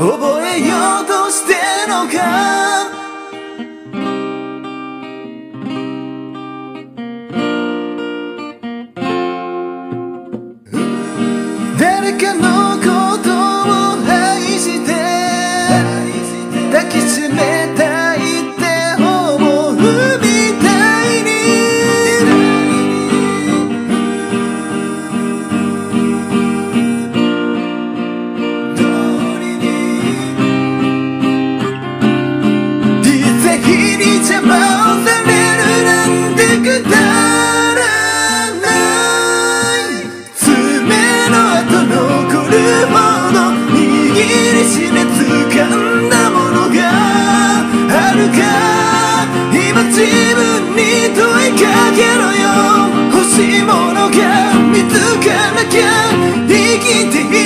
覚えようとしてのか。誰かのことを愛して抱きしめたいって思うみたいに、実際に邪魔をされるなんてくだらない。爪の跡残るほど握りしめ掴んだものがあるか。今自分に問いかけろよ。欲しいものが見つからなきゃ生きてい